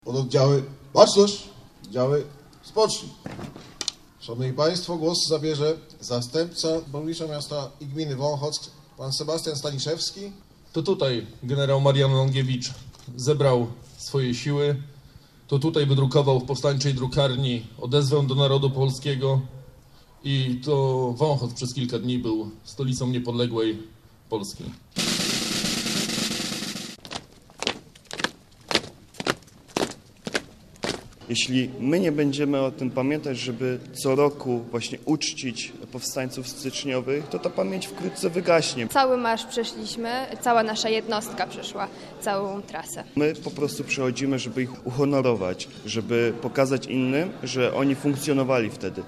Pododdziały, baczność, oddziały, spocznij. Szanowni Państwo, głos zabierze zastępca burmistrza miasta i gminy Wąchock, pan Sebastian Staniszewski. To tutaj generał Marian Lągiewicz zebrał swoje siły, to tutaj wydrukował w powstańczej drukarni odezwę do narodu polskiego i to Wąchock przez kilka dni był stolicą niepodległej Polski. Jeśli my nie będziemy o tym pamiętać, żeby co roku właśnie uczcić powstańców styczniowych, to ta pamięć wkrótce wygaśnie. Cały marsz przeszliśmy, cała nasza jednostka przeszła całą trasę. My po prostu przychodzimy, żeby ich uhonorować, żeby pokazać innym, że oni funkcjonowali wtedy.